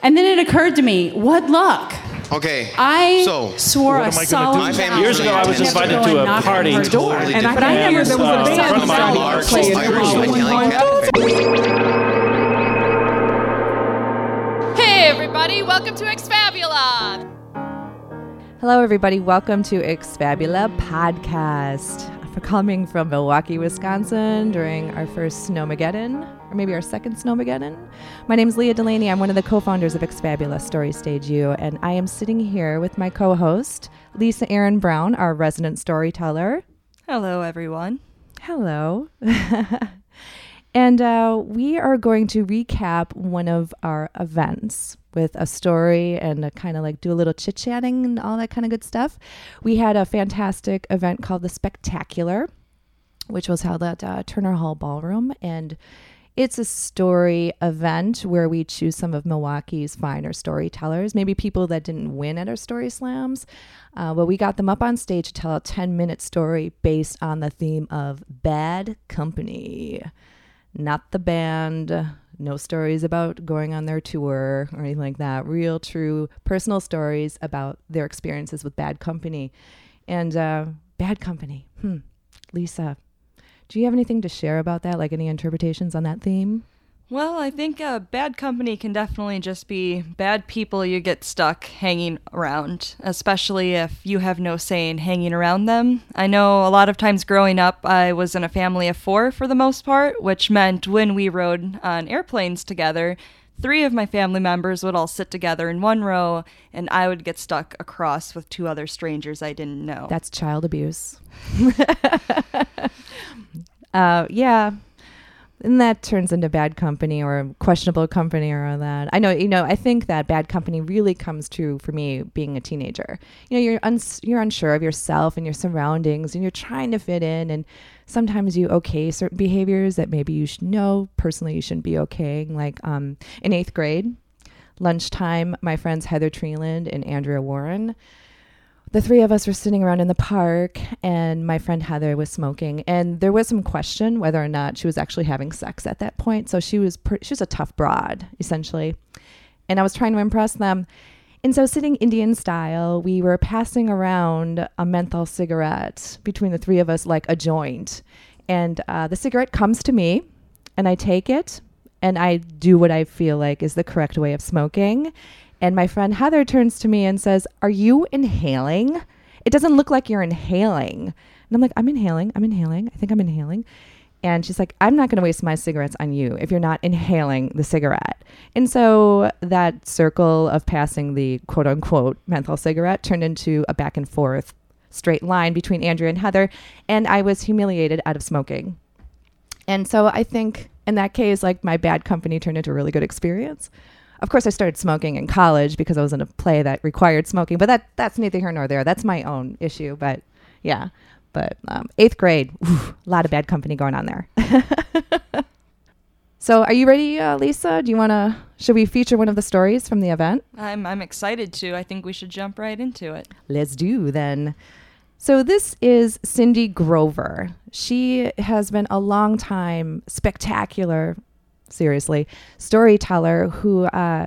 And then it occurred to me, what luck. Okay. I so swore what a am I gonna solemn do? vow. Years ago, I was never invited go to and a knock on party. her door. Totally And I different. never there was a band friend of mine playing Hey everybody, welcome to Exfabula! Hello everybody, welcome to Exfabula Podcast. For coming from Milwaukee, Wisconsin during our first Snowmageddon, or maybe our second Snowmageddon. My name is Leah Delaney. I'm one of the co-founders of Exfabula Story Stage U, and I am sitting here with my co-host, Lisa Aaron Brown, our resident storyteller. Hello, everyone. Hello. And we are going to recap one of our events with a story and kind of like do a little chit-chatting and all that kind of good stuff. We had a fantastic event called The Spectacular, which was held at Turner Hall Ballroom. And it's a story event where we choose some of Milwaukee's finer storytellers, maybe people that didn't win at our story slams. But we got them up on stage to tell a 10-minute story based on the theme of bad company. Not the band, no stories about going on their tour or anything like that. Real, true, personal stories about their experiences with bad company. And bad company. Lisa, do you have anything to share about that? Like any interpretations on that theme? Well, I think bad company can definitely just be bad people you get stuck hanging around, especially if you have no say in hanging around them. I know a lot of times growing up, I was in a family of 4 for the most part, which meant when we rode on airplanes together, 3 of my family members would all sit together in one row, and I would get stuck across with 2 other strangers I didn't know. That's child abuse. Yeah. And that turns into bad company or questionable company or all that. I know, I think that bad company really comes true for me being a teenager. You're unsure of yourself and your surroundings, and you're trying to fit in. And sometimes you okay certain behaviors that maybe you should know. Personally, you shouldn't be okay. Like in 8th grade, lunchtime, my friends Heather Treeland and Andrea Warren, the 3 of us were sitting around in the park, and my friend Heather was smoking, and there was some question whether or not she was actually having sex at that point. So she was a tough broad, essentially, and I was trying to impress them. And so sitting Indian style, we were passing around a menthol cigarette between the 3 of us like a joint, and the cigarette comes to me, and I take it, and I do what I feel like is the correct way of smoking. And my friend Heather turns to me and says, "Are you inhaling? It doesn't look like you're inhaling." And I'm like, I'm inhaling. I think I'm inhaling. And she's like, "I'm not going to waste my cigarettes on you if you're not inhaling the cigarette." And so that circle of passing the quote unquote menthol cigarette turned into a back and forth straight line between Andrea and Heather. And I was humiliated out of smoking. And so I think in that case, like my bad company turned into a really good experience. Of course, I started smoking in college because I was in a play that required smoking, but that's neither here nor there. That's my own issue, but yeah. But 8th grade, a lot of bad company going on there. So are you ready, Lisa? Should we feature one of the stories from the event? I'm excited to. I think we should jump right into it. Let's do then. So this is Cindy Grover. She has been a long time spectacular storyteller who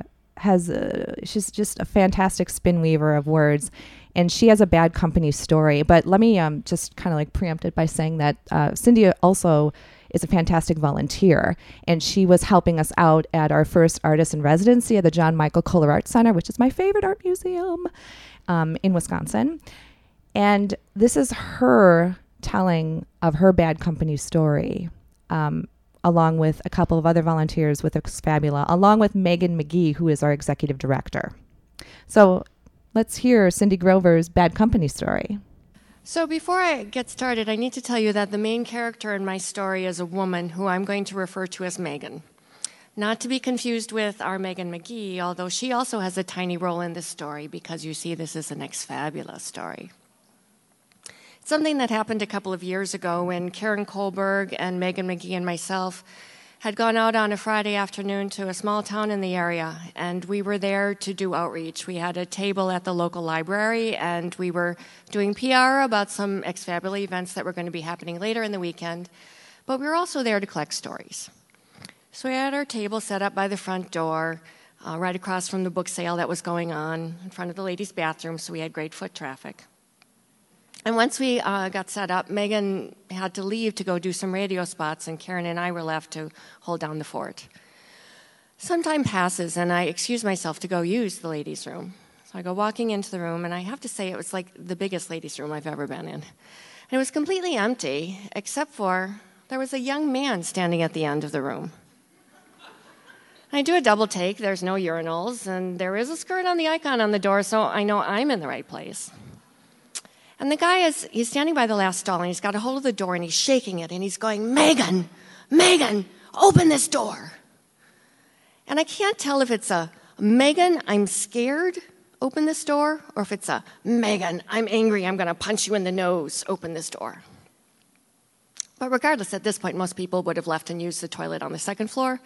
she's just a fantastic spin weaver of words, and she has a bad company story. But let me just kind of like preempt it by saying that Cindy also is a fantastic volunteer, and she was helping us out at our first artist in residency at the John Michael Kohler Art Center, which is my favorite art museum in Wisconsin. And this is her telling of her bad company story, along with a couple of other volunteers with Exfabula, along with Megan McGee, who is our executive director. So let's hear Cindy Grover's bad company story. So before I get started, I need to tell you that the main character in my story is a woman who I'm going to refer to as Megan. Not to be confused with our Megan McGee, although she also has a tiny role in this story because you see this is an Exfabula story. Something that happened a couple of years ago when Karen Kohlberg and Megan McGee and myself had gone out on a Friday afternoon to a small town in the area, and we were there to do outreach. We had a table at the local library, and we were doing PR about some Exfabula events that were going to be happening later in the weekend, but we were also there to collect stories. So we had our table set up by the front door. right across from the book sale that was going on in front of the ladies' bathroom, so we had great foot traffic. And once we got set up, Megan had to leave to go do some radio spots, and Karen and I were left to hold down the fort. Some time passes, and I excuse myself to go use the ladies' room. So I go walking into the room, and I have to say it was like the biggest ladies' room I've ever been in. And it was completely empty, except for there was a young man standing at the end of the room. I do a double take, there's no urinals, and there is a skirt on the icon on the door, so I know I'm in the right place. And the guy he's standing by the last stall, and he's got a hold of the door, and he's shaking it, and he's going, Megan, Megan, open this door. And I can't tell if it's a, Megan, I'm scared, open this door, or if it's a, Megan, I'm angry, I'm going to punch you in the nose, open this door. But regardless, at this point, most people would have left and used the toilet on the second floor.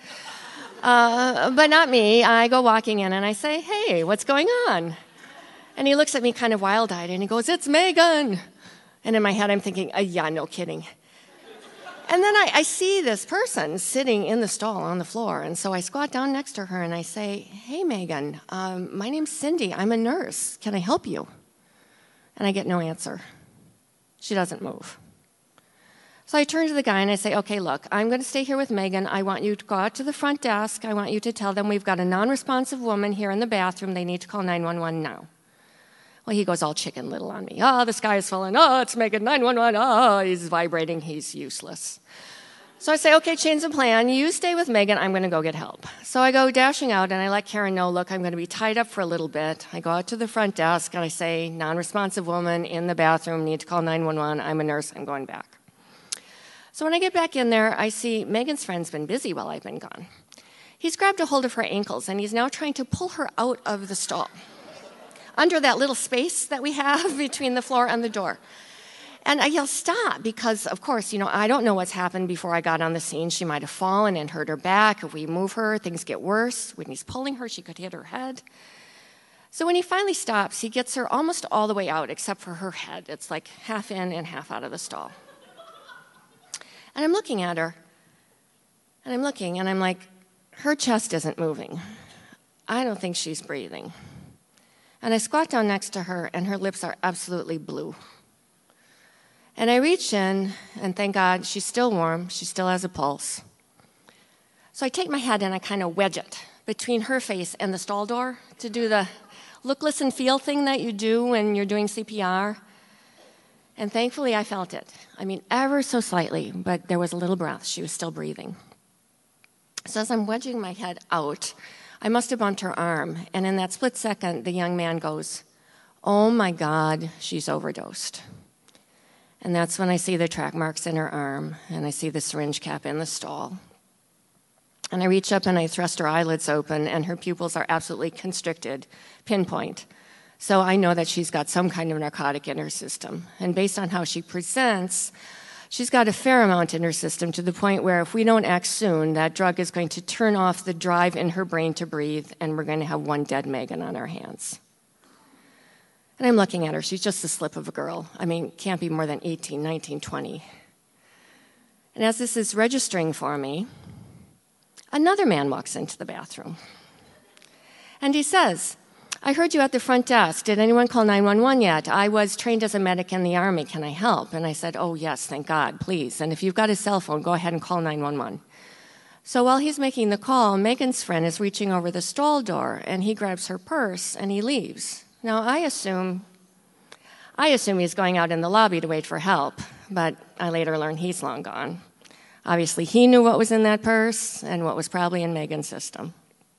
But not me. I go walking in, and I say, hey, what's going on? And he looks at me kind of wild-eyed, and he goes, it's Megan. And in my head, I'm thinking, yeah, no kidding. And then I see this person sitting in the stall on the floor, and so I squat down next to her, and I say, hey, Megan, my name's Cindy. I'm a nurse. Can I help you? And I get no answer. She doesn't move. So I turn to the guy, and I say, okay, look, I'm going to stay here with Megan. I want you to go out to the front desk. I want you to tell them we've got a non-responsive woman here in the bathroom. They need to call 911 now. Well, he goes all Chicken Little on me. Oh, the sky is falling. Oh, it's Megan 911. Oh, he's vibrating. He's useless. So I say, okay, change the plan. You stay with Megan. I'm going to go get help. So I go dashing out, and I let Karen know, look, I'm going to be tied up for a little bit. I go out to the front desk, and I say, non-responsive woman in the bathroom, need to call 911. I'm a nurse. I'm going back. So when I get back in there, I see Megan's friend's been busy while I've been gone. He's grabbed a hold of her ankles, and he's now trying to pull her out of the stall, under that little space that we have between the floor and the door. And I yell, stop, because, of course, I don't know what's happened before I got on the scene. She might have fallen and hurt her back. If we move her, things get worse. When he's pulling her, she could hit her head. So when he finally stops, he gets her almost all the way out, except for her head. It's like half in and half out of the stall. And I'm looking at her, and I'm looking, and I'm like, her chest isn't moving. I don't think she's breathing. And I squat down next to her, and her lips are absolutely blue. And I reach in, and thank God, she's still warm. She still has a pulse. So I take my head, and I kind of wedge it between her face and the stall door to do the look, listen, feel thing that you do when you're doing CPR. And thankfully, I felt it. I mean, ever so slightly, but there was a little breath. She was still breathing. So as I'm wedging my head out, I must have bumped her arm. And in that split second, the young man goes, oh, my God, she's overdosed. And that's when I see the track marks in her arm, and I see the syringe cap in the stall. And I reach up, and I thrust her eyelids open, and her pupils are absolutely constricted, pinpoint. So I know that she's got some kind of narcotic in her system. And based on how she presents, she's got a fair amount in her system to the point where if we don't act soon, that drug is going to turn off the drive in her brain to breathe, and we're going to have one dead Megan on our hands. And I'm looking at her. She's just a slip of a girl. I mean, can't be more than 18, 19, 20. And as this is registering for me, another man walks into the bathroom. And he says, I heard you at the front desk. Did anyone call 911 yet? I was trained as a medic in the Army. Can I help? And I said, oh, yes, thank God, please. And if you've got a cell phone, go ahead and call 911. So while he's making the call, Megan's friend is reaching over the stall door, and he grabs her purse, and he leaves. Now, I assume he's going out in the lobby to wait for help, but I later learned he's long gone. Obviously, he knew what was in that purse and what was probably in Megan's system.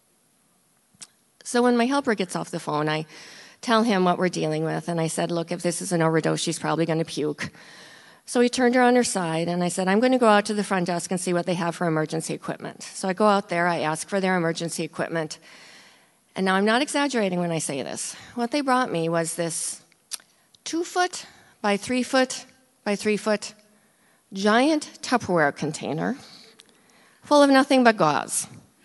So when my helper gets off the phone, I tell him what we're dealing with, and I said, look, if this is an overdose, she's probably going to puke. So he turned her on her side, and I said, I'm going to go out to the front desk and see what they have for emergency equipment. So I go out there, I ask for their emergency equipment, and now I'm not exaggerating when I say this. What they brought me was this 2-foot by 3-foot by 3-foot giant Tupperware container full of nothing but gauze.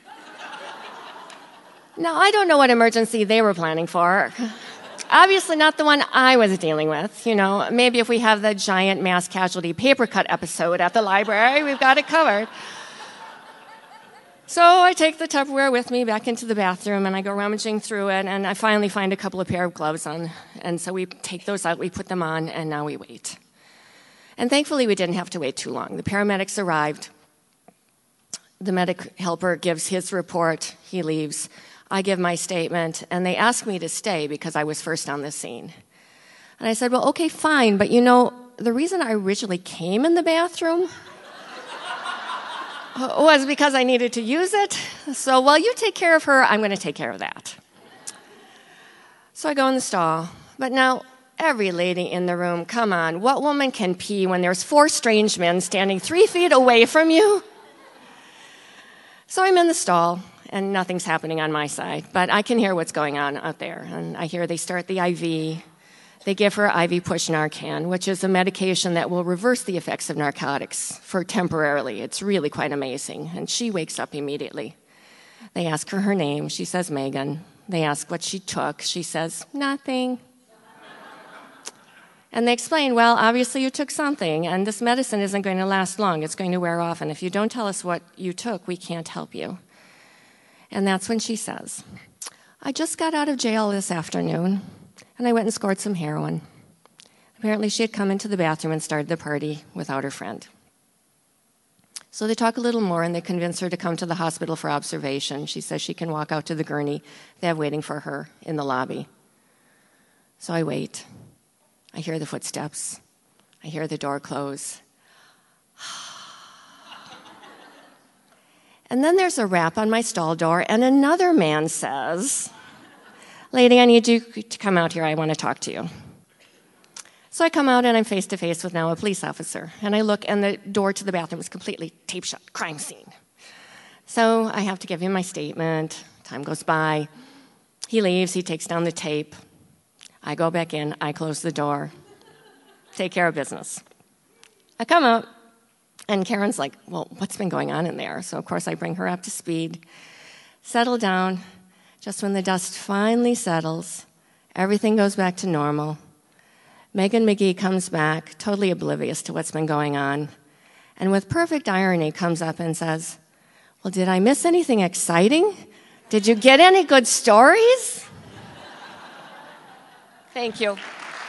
Now, I don't know what emergency they were planning for. Obviously not the one I was dealing with. Maybe if we have the giant mass casualty paper cut episode at the library, we've got it covered. So I take the Tupperware with me back into the bathroom, and I go rummaging through it, and I finally find a couple of pair of gloves on. And so we take those out, we put them on, and now we wait. And thankfully, we didn't have to wait too long. The paramedics arrived. The medic helper gives his report. He leaves. I give my statement, and they ask me to stay because I was first on the scene. And I said, well, okay, fine, but the reason I originally came in the bathroom was because I needed to use it. So while you take care of her, I'm going to take care of that. So I go in the stall. But now, every lady in the room, come on, what woman can pee when there's 4 strange men standing 3 feet away from you? So I'm in the stall, and nothing's happening on my side. But I can hear what's going on out there. And I hear they start the IV. They give her IV push Narcan, which is a medication that will reverse the effects of narcotics for temporarily. It's really quite amazing. And she wakes up immediately. They ask her name. She says Megan. They ask what she took. She says, nothing. And they explain, well, obviously you took something, and this medicine isn't going to last long. It's going to wear off, and if you don't tell us what you took, we can't help you. And that's when she says, I just got out of jail this afternoon. And I went and scored some heroin. Apparently, she had come into the bathroom and started the party without her friend. So they talk a little more, and they convince her to come to the hospital for observation. She says she can walk out to the gurney they have waiting for her in the lobby. So I wait. I hear the footsteps. I hear the door close. And then there's a rap on my stall door, and another man says, lady, I need you to come out here. I want to talk to you. So I come out, and I'm face-to-face with now a police officer. And I look, and the door to the bathroom is completely taped shut, crime scene. So I have to give him my statement. Time goes by. He leaves. He takes down the tape. I go back in. I close the door. Take care of business. I come out, and Karen's like, well, what's been going on in there? So, of course, I bring her up to speed, settle down. Just when the dust finally settles, everything goes back to normal. Megan McGee comes back, totally oblivious to what's been going on, and with perfect irony comes up and says, well, did I miss anything exciting? Did you get any good stories? Thank you.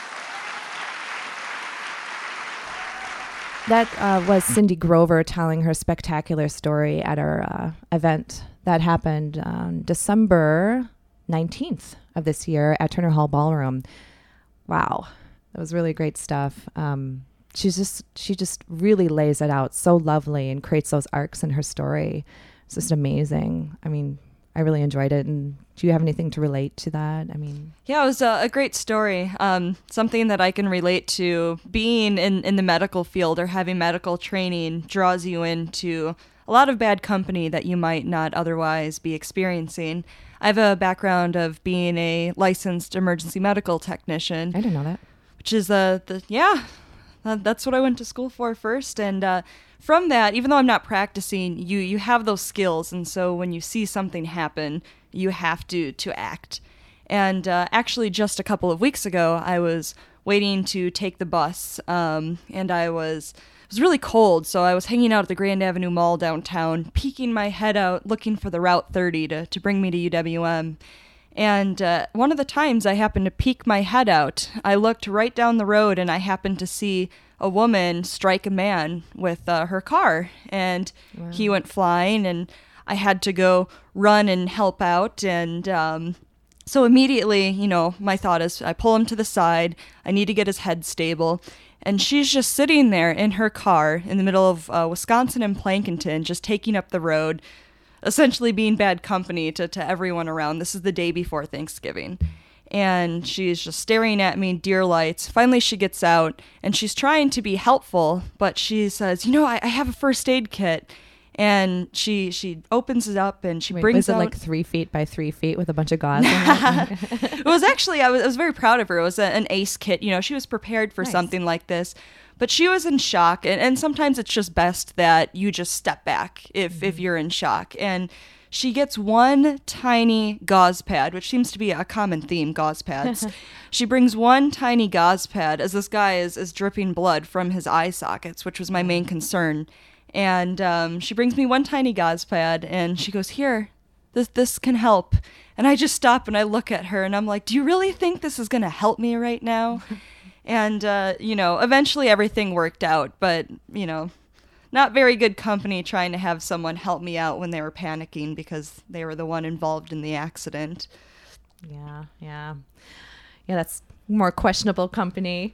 That was Cindy Grover telling her spectacular story at our event that happened December 19th of this year at Turner Hall Ballroom. Wow, that was really great stuff. She just really lays it out so lovely and creates those arcs in her story. It's just amazing. I mean, I really enjoyed it. And do you have anything to relate to that? I mean, yeah, it was a great story. Something that I can relate to. Being in the medical field or having medical training draws you into a lot of bad company that you might not otherwise be experiencing. I have a background of being a licensed emergency medical technician. I didn't know that. Which is that's what I went to school for first. And from that, even though I'm not practicing, you have those skills. And so when you see something happen, you have to act. And actually, just a couple of weeks ago, I was waiting to take the bus, and it was really cold, so I was hanging out at the Grand Avenue Mall downtown, peeking my head out, looking for the Route 30 to bring me to UWM. And one of the times I happened to peek my head out, I looked right down the road, and I happened to see a woman strike a man with her car. And wow. He went flying, and I had to go run and help out. And so immediately, my thought is I pull him to the side. I need to get his head stable. And she's just sitting there in her car in the middle of Wisconsin and Plankinton, just taking up the road, essentially being bad company to everyone around. This is the day before Thanksgiving. And she's just staring at me, deer lights. Finally, she gets out, and she's trying to be helpful, but she says, I have a first aid kit. And she opens it up, and she brings out... Was it like 3 feet by 3 feet with a bunch of gauze? It was actually, I was very proud of her. It was an ACE kit. She was prepared for something like this. But she was in shock, and sometimes it's just best that you just step back if you're in shock. And she gets one tiny gauze pad, which seems to be a common theme, gauze pads. She brings one tiny gauze pad as this guy is dripping blood from his eye sockets, which was my main concern. And she brings me one tiny gauze pad, and she goes, "Here, this can help." And I just stop and I look at her, and I'm like, "Do you really think this is going to help me right now?" And, eventually everything worked out, but, not very good company trying to have someone help me out when they were panicking because they were the one involved in the accident. Yeah, that's more questionable company.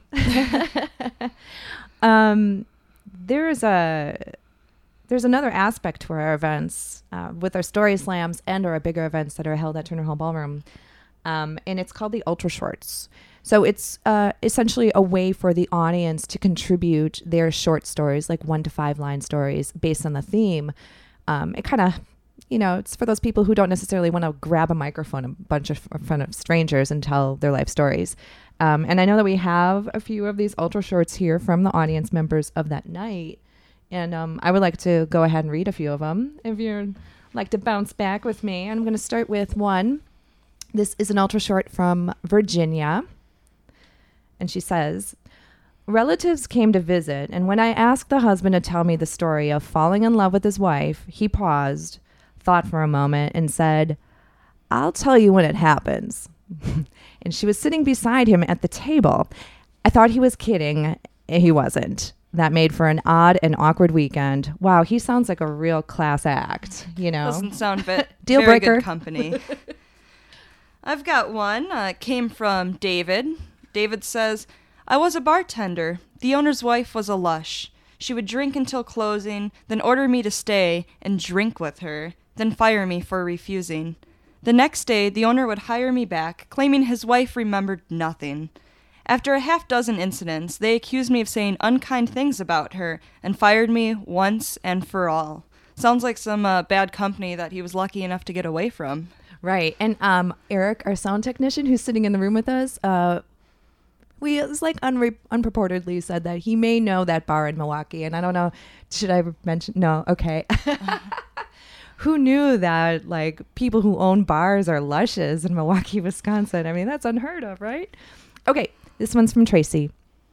There's another aspect to our events with our story slams and our bigger events that are held at Turner Hall Ballroom, and it's called the Ultra Shorts. So it's essentially a way for the audience to contribute their short stories, like 1 to 5 line stories based on the theme. It kind of, it's for those people who don't necessarily want to grab a microphone in front of strangers and tell their life stories. And I know that we have a few of these Ultra Shorts here from the audience members of that night. And I would like to go ahead and read a few of them if you'd like to bounce back with me. I'm going to start with one. This is an Ultra Short from Virginia. And she says, "Relatives came to visit, and when I asked the husband to tell me the story of falling in love with his wife, he paused, thought for a moment, and said, 'I'll tell you when it happens.' And she was sitting beside him at the table. I thought he was kidding. He wasn't. That made for an odd and awkward weekend. Wow, he sounds like a real class act, Doesn't sound Deal very breaker. Good company. I've got one. It came from David. David says, "I was a bartender. The owner's wife was a lush. She would drink until closing, then order me to stay and drink with her, then fire me for refusing. The next day, the owner would hire me back, claiming his wife remembered nothing. After a half-dozen incidents, they accused me of saying unkind things about her and fired me once and for all." Sounds like some bad company that he was lucky enough to get away from. Right. And Eric, our sound technician who's sitting in the room with us, it's like unpurportedly said that he may know that bar in Milwaukee. And I don't know, should I mention? No. Okay. Who knew that like people who own bars are lushes in Milwaukee, Wisconsin? I mean, that's unheard of, right? Okay. This one's from Tracy.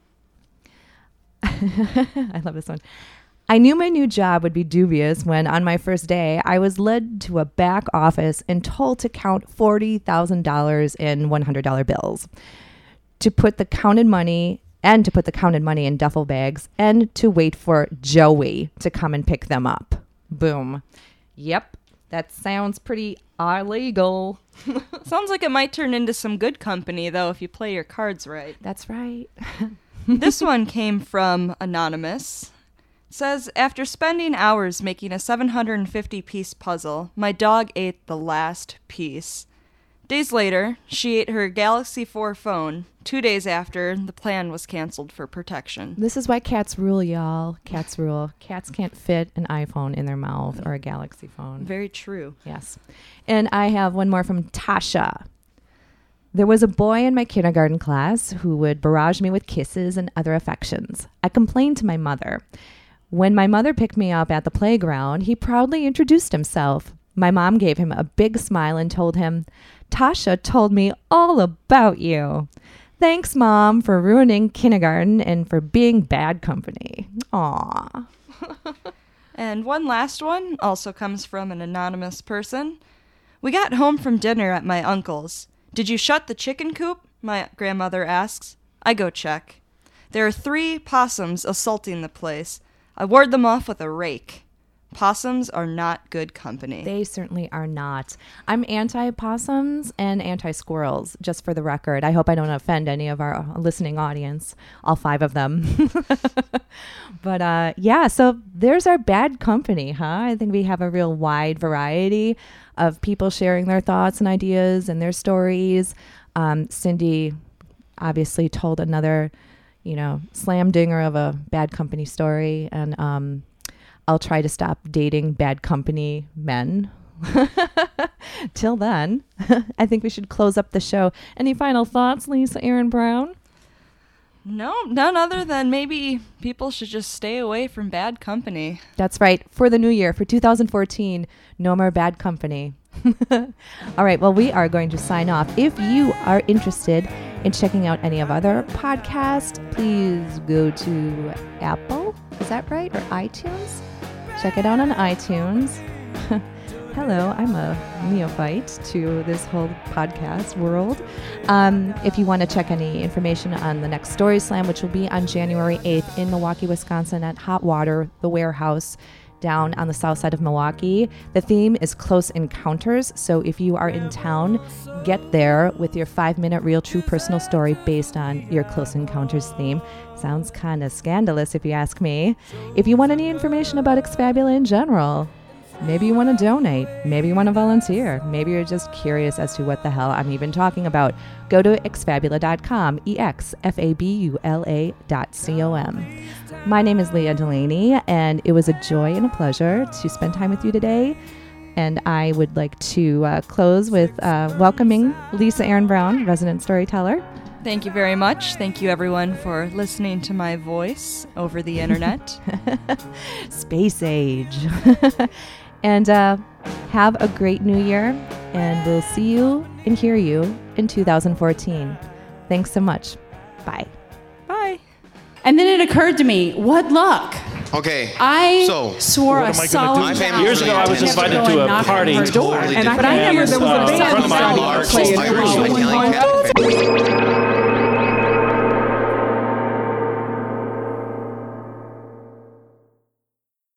I love this one. "I knew my new job would be dubious when, on my first day, I was led to a back office and told to count $40,000 in $100 bills. To put the counted money in duffel bags and to wait for Joey to come and pick them up." Boom. Yep. That sounds pretty illegal. Sounds like it might turn into some good company, though, if you play your cards right. That's right. This one came from Anonymous. It says, "After spending hours making a 750-piece puzzle, my dog ate the last piece. Days later, she ate her Galaxy 4 phone. 2 days after, the plan was canceled for protection." This is why cats rule, y'all. Cats rule. Cats can't fit an iPhone in their mouth or a Galaxy phone. Very true. Yes. And I have one more from Tasha. "There was a boy in my kindergarten class who would barrage me with kisses and other affections. I complained to my mother. When my mother picked me up at the playground, he proudly introduced himself. My mom gave him a big smile and told him, 'Tasha told me all about you. Thanks, Mom, for ruining kindergarten and for being bad company.'" Aw. And one last one also comes from an anonymous person. "We got home from dinner at my uncle's. 'Did you shut the chicken coop?' my grandmother asks. I go check. There are 3 possums assaulting the place. I ward them off with a rake. Possums are not good company." They certainly are not. I'm anti-possums and anti-squirrels, just for the record. I hope I don't offend any of our listening audience, all 5 of them. But yeah, so there's our bad company, huh? I think we have a real wide variety of people sharing their thoughts and ideas and their stories. Cindy obviously told another, slam dinger of a bad company story, and I'll try to stop dating bad company men. Till then, I think we should close up the show. Any final thoughts, Lisa Aaron Brown? No, none other than maybe people should just stay away from bad company. That's right. For the new year, for 2014, no more bad company. All right. Well, we are going to sign off. If you are interested in checking out any of other podcasts, please go to Apple. Is that right? Or iTunes? Check it out on iTunes. Hello, I'm a neophyte to this whole podcast world. If you want to check any information on the next Story Slam, which will be on January 8th in Milwaukee, Wisconsin at Hot Water, the warehouse down on the south side of Milwaukee. The theme is Close Encounters, so if you are in town, get there with your 5-minute real true personal story based on your Close Encounters theme. Sounds kind of scandalous if you ask me. If you want any information about Exfabula in general, maybe you want to donate, maybe you want to volunteer, maybe you're just curious as to what the hell I'm even talking about, go to exfabula.com, exfabula.com. My name is Leah Delaney, and it was a joy and a pleasure to spend time with you today. And I would like to close with welcoming Lisa Aaron Brown, resident storyteller. Thank you very much. Thank you, everyone, for listening to my voice over the internet. Space age. And have a great new year, and we'll see you and hear you in 2014. Thanks so much. Bye. Bye. And then it occurred to me, what luck? Okay. I so swore what a am I gonna solemn do? vow. Years ago, I was never invited go to and a knock on party. her door. Totally And I different. never there was a band friend of mine playing. Irish Italian cafe.